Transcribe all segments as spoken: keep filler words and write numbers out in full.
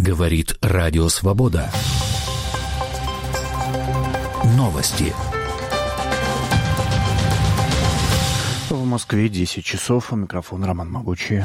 Говорит Радио Свобода. Новости. В Москве десять часов. У микрофона Роман Могучий.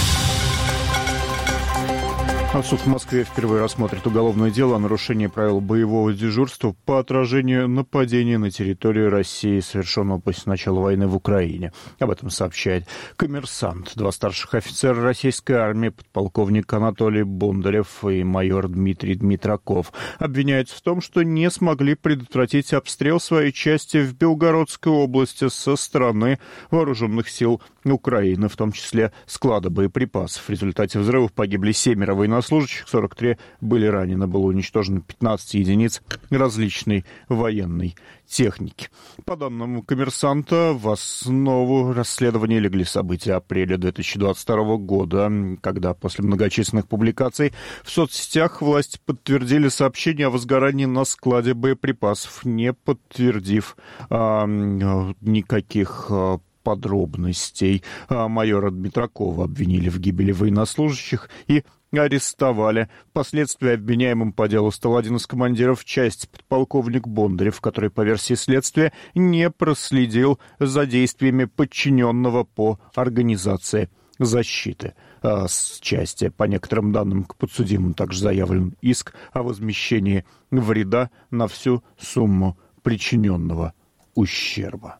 Суд в Москве впервые рассмотрит уголовное дело о нарушении правил боевого дежурства по отражению нападения на территорию России, совершенного после начала войны в Украине. Об этом сообщает «Коммерсант». Два старших офицера российской армии, подполковник Анатолий Бондарев и майор Дмитрий Дмитраков, обвиняются в том, что не смогли предотвратить обстрел своей части в Белгородской области со стороны вооруженных сил Украины, в том числе склада боеприпасов. В результате взрывов погибли семеро военнослужащих, сорок три были ранены. Было уничтожено пятнадцать единиц различной военной техники. По данным «Коммерсанта», в основу расследования легли события апреля две тысячи двадцать второго года, когда после многочисленных публикаций в соцсетях власти подтвердили сообщение о возгорании на складе боеприпасов, не подтвердив а, никаких а, подробностей. Майора Дмитракова обвинили в гибели военнослужащих и арестовали. Впоследствии обвиняемым по делу стал один из командиров части, подполковник Бондарев, который, по версии следствия, не проследил за действиями подчиненного по организации защиты а, с части. По некоторым данным, к подсудимым также заявлен иск о возмещении вреда на всю сумму причиненного ущерба.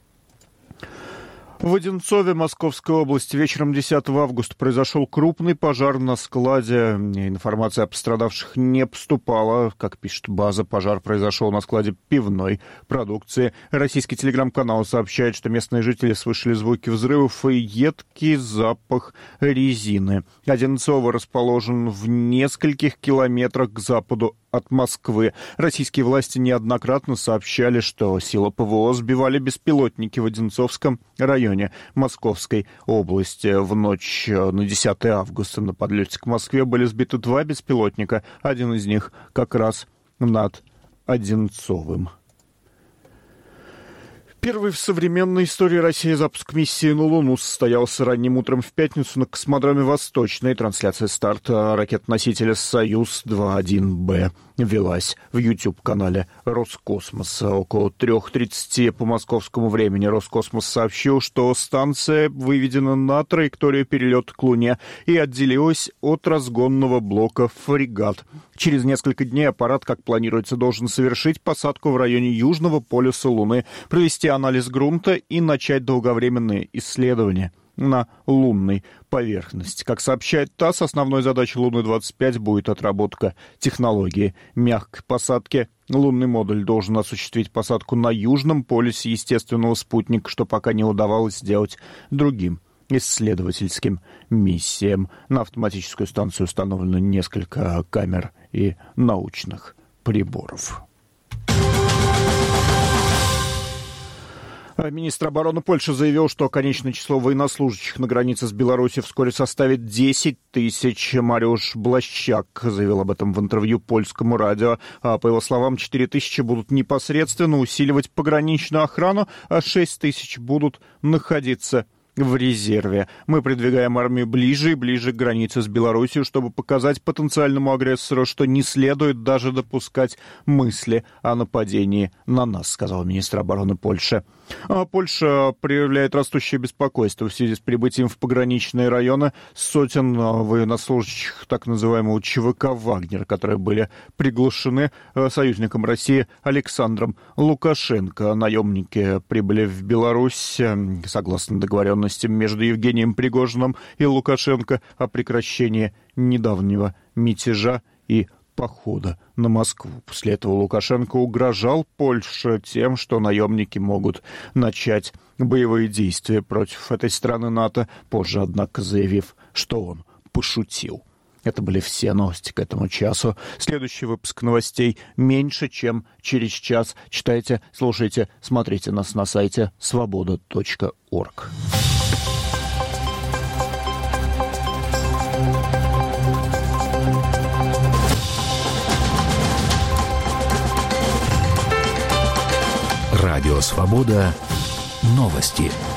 В Одинцове Московской области вечером десятого августа произошел крупный пожар на складе. Информация о пострадавших не поступала. Как пишет база, пожар произошел на складе пивной продукции. Российский телеграм-канал сообщает, что местные жители слышали звуки взрывов и едкий запах резины. Одинцово расположен в нескольких километрах к западу от Москвы. Российские власти неоднократно сообщали, что силы ПВО сбивали беспилотники в Одинцовском районе Московской области. В ночь на десятое августа на подлете к Москве были сбиты два беспилотника. Один из них как раз над Одинцовым. Первый в современной истории России запуск миссии на Луну состоялся ранним утром в пятницу на космодроме «Восточный». Трансляция старта ракет-носителя «Союз два один Б» велась в YouTube-канале Роскосмоса. Около три тридцать по московскому времени Роскосмос сообщил, что станция выведена на траекторию перелета к Луне и отделилась от разгонного блока «Фрегат». Через несколько дней аппарат, как планируется, должен совершить посадку в районе южного полюса Луны, провести анализ грунта и начать долговременные исследования на лунной поверхности. Как сообщает ТАСС, основной задачей Луны-двадцать пять будет отработка технологии мягкой посадки. Лунный модуль должен осуществить посадку на южном полюсе естественного спутника, что пока не удавалось сделать другим исследовательским миссиям. На автоматическую станцию установлено несколько камер и научных приборов. Министр обороны Польши заявил, что конечное число военнослужащих на границе с Беларусью вскоре составит десять тысяч. Мариуш Блащак заявил об этом в интервью польскому радио. По его словам, четыре тысячи будут непосредственно усиливать пограничную охрану, а шесть тысяч будут находиться в резерве. Мы продвигаем армию ближе и ближе к границе с Белоруссией, чтобы показать потенциальному агрессору, что не следует даже допускать мысли о нападении на нас, сказал министр обороны Польши. А Польша проявляет растущее беспокойство в связи с прибытием в пограничные районы сотен военнослужащих так называемого ЧВК «Вагнер», которые были приглашены союзником России Александром Лукашенко. Наемники прибыли в Беларусь согласно договоренностям между Евгением Пригожиным и Лукашенко о прекращении недавнего мятежа и похода на Москву. После этого Лукашенко угрожал Польше тем, что наемники могут начать боевые действия против этой страны НАТО, позже, однако, заявив, что он пошутил. Это были все новости к этому часу. Следующий выпуск новостей меньше, чем через час. Читайте, слушайте, смотрите нас на сайте свобода точка орг. Радио «Свобода». Новости.